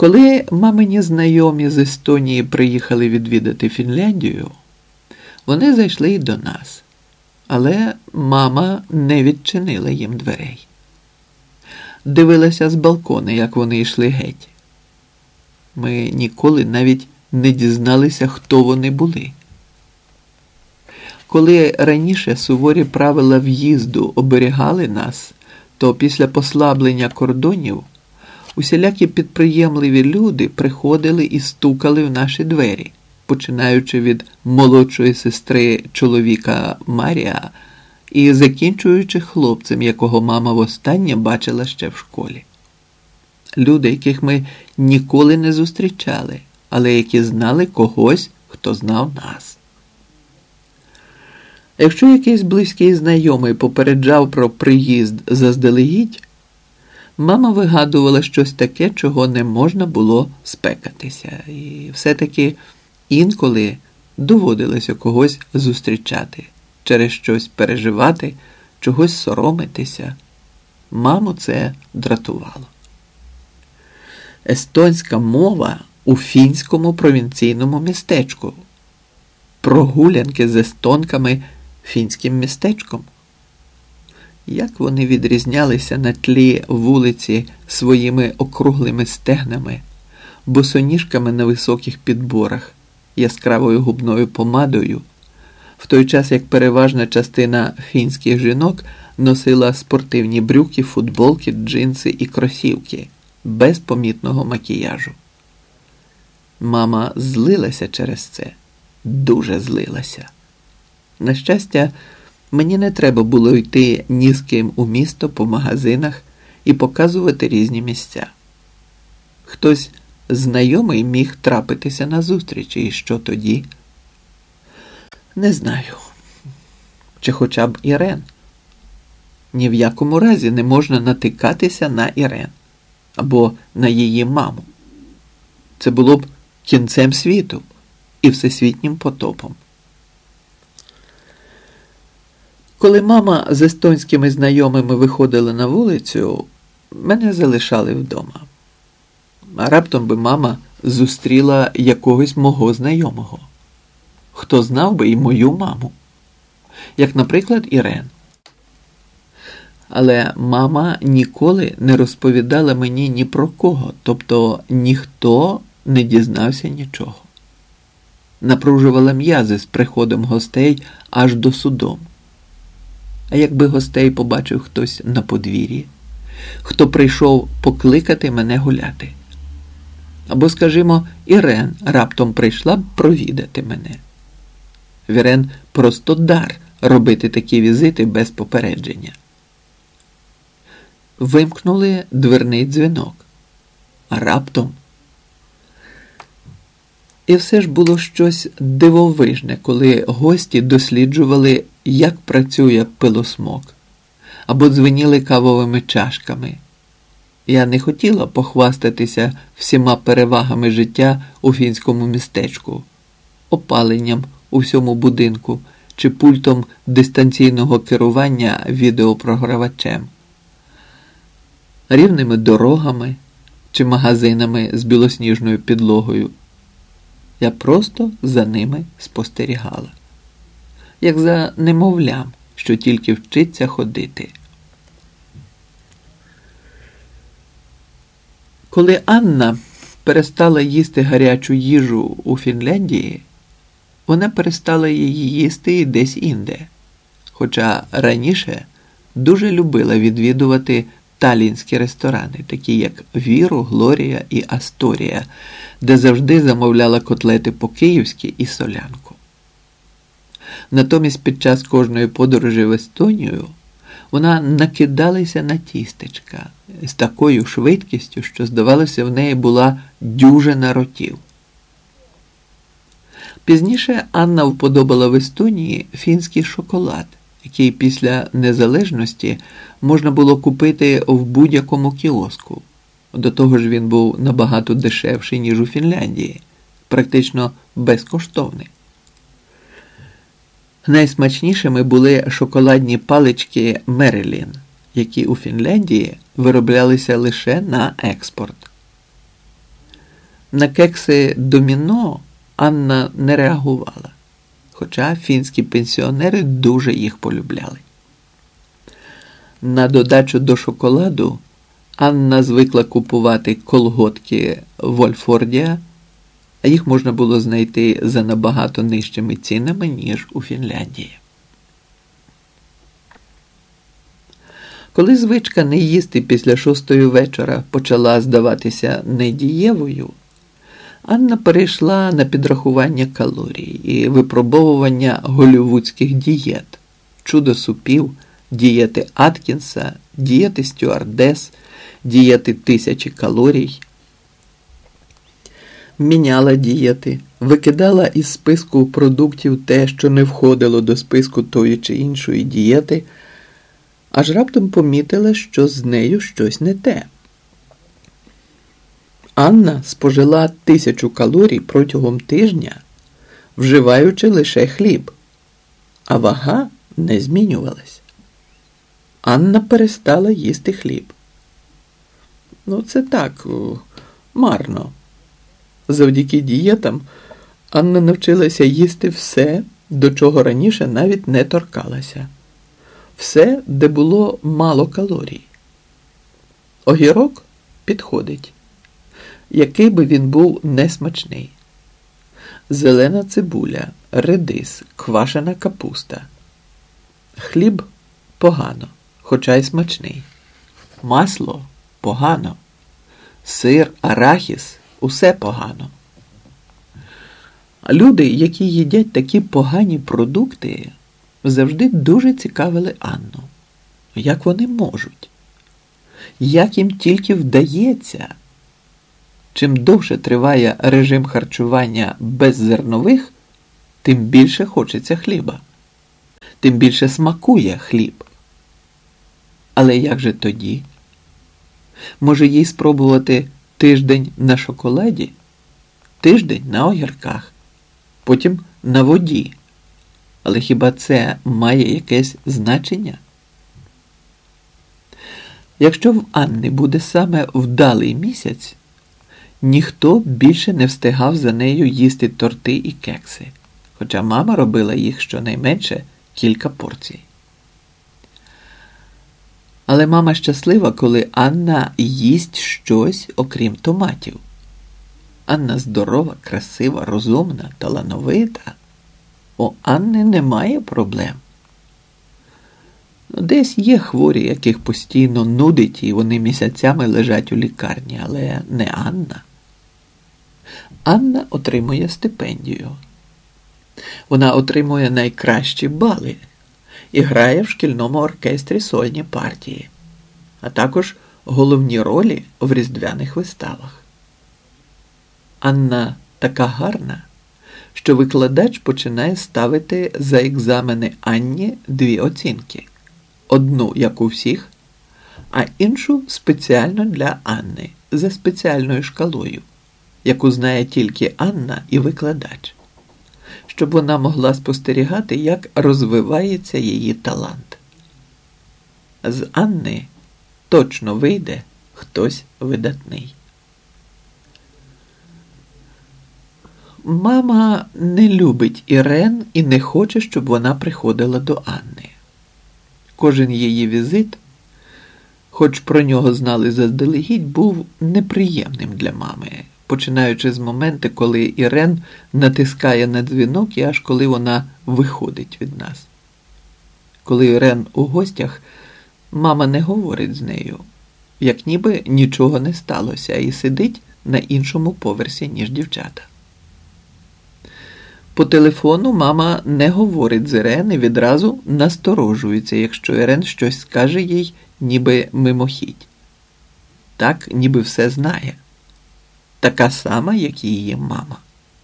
Коли мамині знайомі з Естонії приїхали відвідати Фінляндію, вони зайшли й до нас, але мама не відчинила їм дверей. Дивилася з балкона, як вони йшли геть. Ми ніколи навіть не дізналися, хто вони були. Коли раніше суворі правила в'їзду оберігали нас, то після послаблення кордонів усілякі підприємливі люди приходили і стукали в наші двері, починаючи від молодшої сестри чоловіка Марія і закінчуючи хлопцем, якого мама востаннє бачила ще в школі. Люди, яких ми ніколи не зустрічали, але які знали когось, хто знав нас. Якщо якийсь близький знайомий попереджав про приїзд заздалегідь, мама вигадувала щось таке, чого не можна було спекатися. І все-таки інколи доводилося когось зустрічати, через щось переживати, чогось соромитися. Маму це дратувало. Естонська мова у фінському провінційному містечку. Прогулянки з естонками фінським містечком. Як вони відрізнялися на тлі вулиці своїми округлими стегнами, босоніжками на високих підборах, яскравою губною помадою, в той час як переважна частина фінських жінок носила спортивні брюки, футболки, джинси і кросівки, без помітного макіяжу. Мама злилася через це, дуже злилася. На щастя, мені не треба було йти ні з ким у місто по магазинах і показувати різні місця. Хтось знайомий міг трапитися на зустрічі, і що тоді? Не знаю. Чи хоча б Ірен. Ні в якому разі не можна натикатися на Ірен або на її маму. Це було б кінцем світу і всесвітнім потопом. Коли мама з естонськими знайомими виходила на вулицю, мене залишали вдома. А раптом би мама зустріла якогось мого знайомого. Хто знав би і мою маму? Як, наприклад, Ірен. Але мама ніколи не розповідала мені ні про кого, тобто ніхто не дізнався нічого. Напружувала м'язи з приходом гостей аж до судом. А якби гостей побачив хтось на подвір'ї, хто прийшов покликати мене гуляти? Або, скажімо, Ірен раптом прийшла б провідати мене. В Ірен просто дар робити такі візити без попередження. Вимкнули дверний дзвінок. А раптом... І все ж було щось дивовижне, коли гості досліджували, як працює пилосмок, або дзвеніли кавовими чашками. Я не хотіла похвастатися всіма перевагами життя у фінському містечку, опаленням у всьому будинку чи пультом дистанційного керування відеопрогравачем, рівними дорогами чи магазинами з білосніжною підлогою. Я просто за ними спостерігала. Як за немовлям, що тільки вчиться ходити. Коли Анна перестала їсти гарячу їжу у Фінляндії, вона перестала її їсти і десь інде. Хоча раніше дуже любила відвідувати талінські ресторани, такі як Віру, Глорія і Асторія, де завжди замовляла котлети по-київськи і солянку. Натомість під час кожної подорожі в Естонію вона накидалася на тістечка з такою швидкістю, що, здавалося, в неї була дюжина ротів. Пізніше Анна вподобала в Естонії фінський шоколад, який після незалежності можна було купити в будь-якому кіоску. До того ж він був набагато дешевший, ніж у Фінляндії, практично безкоштовний. Найсмачнішими були шоколадні палички Мерелін, які у Фінляндії вироблялися лише на експорт. На кекси доміно Анна не реагувала, хоча фінські пенсіонери дуже їх полюбляли. На додачу до шоколаду Анна звикла купувати колготки Вольфордія, а їх можна було знайти за набагато нижчими цінами, ніж у Фінляндії. Коли звичка не їсти після 6-ї вечора почала здаватися недієвою, Анна перейшла на підрахування калорій і випробовування голлівудських дієт, чудо супів, дієти Аткінса, дієти стюардес, дієти 1000 калорій. Міняла дієти, викидала із списку продуктів те, що не входило до списку тої чи іншої дієти, аж раптом помітила, що з нею щось не те. Анна спожила 1000 калорій протягом тижня, вживаючи лише хліб, а вага не змінювалась. Анна перестала їсти хліб. Це так, марно. Завдяки дієтам Анна навчилася їсти все, до чого раніше навіть не торкалася. Все, де було мало калорій. Огірок підходить, який би він був несмачний. Зелена цибуля, редис, квашена капуста. Хліб погано, хоча й смачний. Масло погано. Сир, арахіс – усе погано. Люди, які їдять такі погані продукти, завжди дуже цікавили Анну. Як вони можуть? Як їм тільки вдається? Чим довше триває режим харчування без зернових, тим більше хочеться хліба. Тим більше смакує хліб. Але як же тоді? Може їй спробувати тиждень на шоколаді, тиждень на огірках, потім на воді. Але хіба це має якесь значення? Якщо в Анни буде саме вдалий місяць, ніхто більше не встигав за нею їсти торти і кекси, хоча мама робила їх щонайменше кілька порцій. Але мама щаслива, коли Анна їсть щось, окрім томатів. Анна здорова, красива, розумна, талановита. У Анни немає проблем. Десь є хворі, яких постійно нудить, і вони місяцями лежать у лікарні, але не Анна. Анна отримує стипендію. Вона отримує найкращі бали і грає в шкільному оркестрі сольні партії, а також головні ролі в різдвяних виставах. Анна така гарна, що викладач починає ставити за екзамени Анні 2 оцінки. Одну, як у всіх, а іншу спеціально для Анни, за спеціальною шкалою, яку знає тільки Анна і викладач, щоб вона могла спостерігати, як розвивається її талант. З Анни точно вийде хтось видатний. Мама не любить Ірен і не хоче, щоб вона приходила до Анни. Кожен її візит, хоч про нього знали заздалегідь, був неприємним для мами, починаючи з моменту, коли Ірен натискає на дзвінок і аж коли вона виходить від нас. Коли Ірен у гостях, мама не говорить з нею, як ніби нічого не сталося, і сидить на іншому поверсі, ніж дівчата. По телефону мама не говорить з Ірен і відразу насторожується, якщо Ірен щось скаже їй, ніби мимохідь. Так, ніби все знає. Така сама, як і її мама.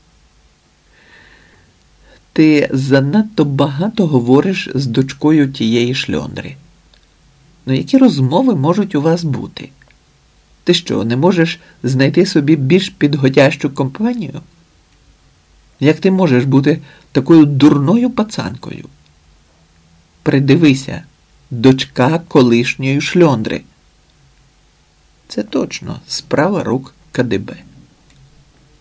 Ти занадто багато говориш з дочкою тієї шльондри. Які розмови можуть у вас бути? Ти що, не можеш знайти собі більш підходящу компанію? Як ти можеш бути такою дурною пацанкою? Придивися, дочка колишньої шльондри. Це точно справа рук КДБ.